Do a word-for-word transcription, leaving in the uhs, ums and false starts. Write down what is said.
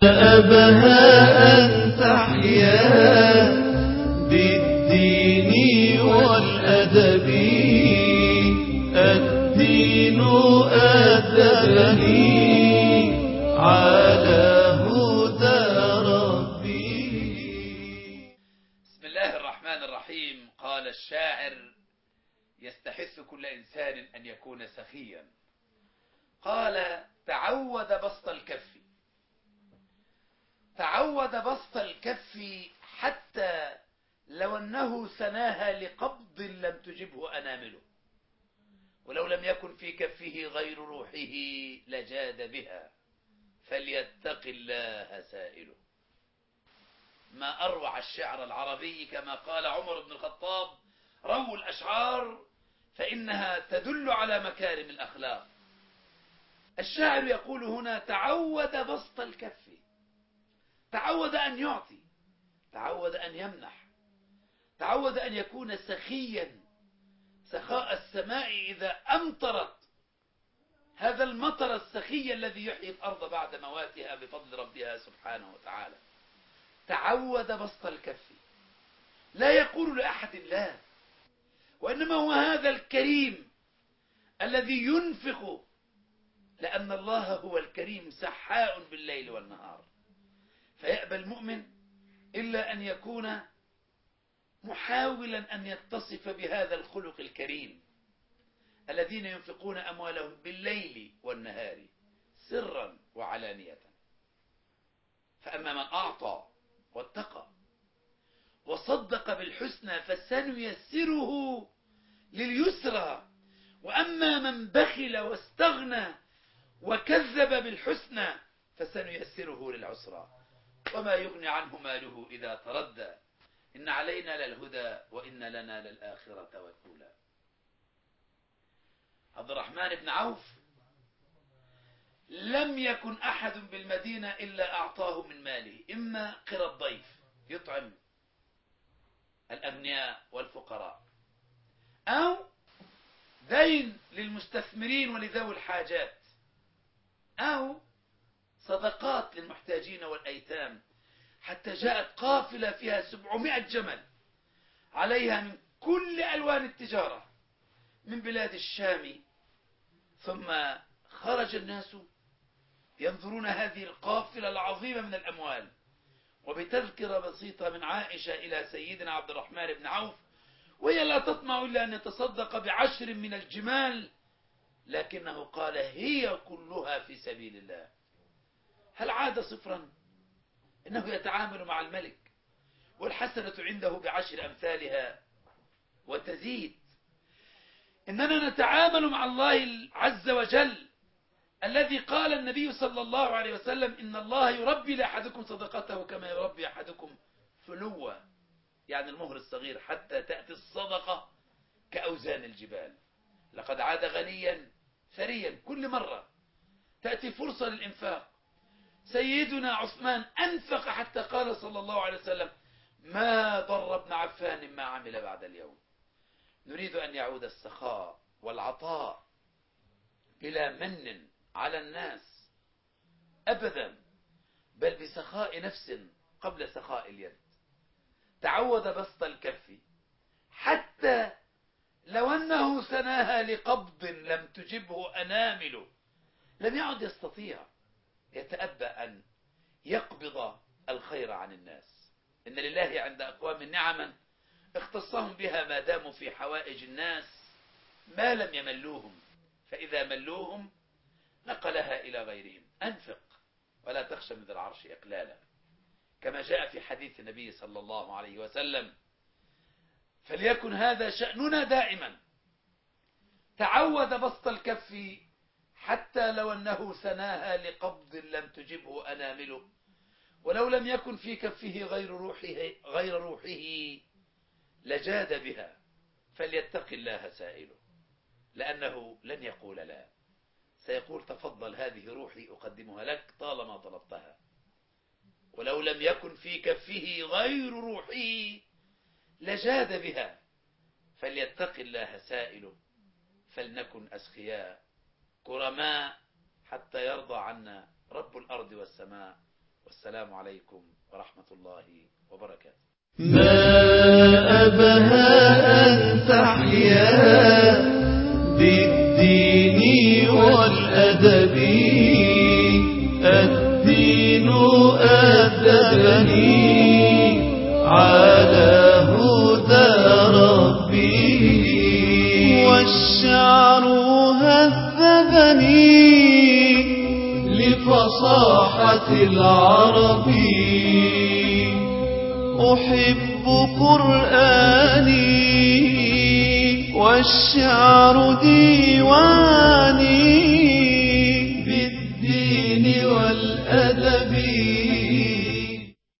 أبها أن تحيا بالدين والأدب. الدين أدبني على هدى ربي. بسم الله الرحمن الرحيم. قال الشاعر: يستحث كل إنسان أن يكون سخيا. قال: تعود بسط الكف، تعود بسط الكف حتى لو أنه سناها لقبض لم تجبه أنامله، ولو لم يكن في كفه غير روحه لجاد بها، فليتق الله سائله. ما أروع الشعر العربي، كما قال عمر بن الخطاب: رووا الأشعار فإنها تدل على مكارم الأخلاق. الشاعر يقول هنا: تعود بسط الكف، تعود أن يعطي، تعود أن يمنح، تعود أن يكون سخيا سخاء السماء إذا أمطرت، هذا المطر السخي الذي يحيي الأرض بعد مواتها بفضل ربها سبحانه وتعالى. تعود بسط الكف، لا يقول لأحد لا، وإنما هو هذا الكريم الذي ينفق، لأن الله هو الكريم سحاء بالليل والنهار. فيأبى المؤمن إلا أن يكون محاولا أن يتصف بهذا الخلق الكريم، الذين ينفقون أموالهم بالليل والنهار سرا وعلانية. فأما من أعطى واتقى وصدق بالحسنى فسنيسره لليسرى، وأما من بخل واستغنى وكذب بالحسنى فسنيسره للعسرى. وما يغني عنه ماله إذا تردى، إن علينا للهدى وإن لنا للآخرة والأولى. عبد الرحمن بن عوف لم يكن أحد بالمدينة إلا أعطاه من ماله، إما قرى الضيف يطعم الأغنياء والفقراء، أو دين للمستثمرين ولذوي الحاجات، أو صدقات للمحتاجين والأيتام، حتى جاءت قافلة فيها سبعمائة جمل عليها من كل ألوان التجارة من بلاد الشام. ثم خرج الناس ينظرون هذه القافلة العظيمة من الأموال، وبتذكرة بسيطة من عائشة إلى سيدنا عبد الرحمن بن عوف، وهي لا تطمع إلا أن يتصدق بعشر من الجمال، لكنه قال: هي كلها في سبيل الله. هل عاد صفرا؟ إنه يتعامل مع الملك، والحسنة عنده بعشر أمثالها وتزيد. إننا نتعامل مع الله عز وجل، الذي قال النبي صلى الله عليه وسلم: إن الله يربي لأحدكم صدقته كما يربي أحدكم فلوا، يعني المهر الصغير، حتى تأتي الصدقة كأوزان الجبال. لقد عاد غنيا ثريا، كل مرة تأتي فرصة للإنفاق. سيدنا عثمان أنفق حتى قال صلى الله عليه وسلم: ما ضر ابن عفان ما عمل بعد اليوم. نريد أن يعود السخاء والعطاء بلا من على الناس أبدا، بل بسخاء نفس قبل سخاء اليد. تعود بسط الكف حتى لو أنه سناها لقبض لم تجبه أنامله، لم يعد يستطيع، يتأبى أن يقبض الخير عن الناس. إن لله عند أقوام نعما اختصهم بها ما داموا في حوائج الناس ما لم يملوهم، فإذا ملوهم نقلها إلى غيرهم. أنفق ولا تخشى من ذي العرش إقلالا، كما جاء في حديث النبي صلى الله عليه وسلم. فليكن هذا شأننا دائما. تعود بسط الكف حتى لو أنه سناها لقبض لم تجبه أنامله، ولو لم يكن في كفه غير روحه, غير روحه لجاد بها، فليتق الله سائله، لأنه لن يقول لا، سيقول: تفضل هذه روحي أقدمها لك طالما طلبتها. ولو لم يكن في كفه غير روحه لجاد بها، فليتق الله سائله، فلنكن أسخياء كرماء حتى يرضى عنا رب الأرض والسماء والسلام عليكم ورحمة الله وبركاته. ما أبهى أن تحيا بالدين والأدب، الدين أدبني على هدى ربي، والشعر هذبني لفصاحة العرب، أحب قرآني والشعر ديواني.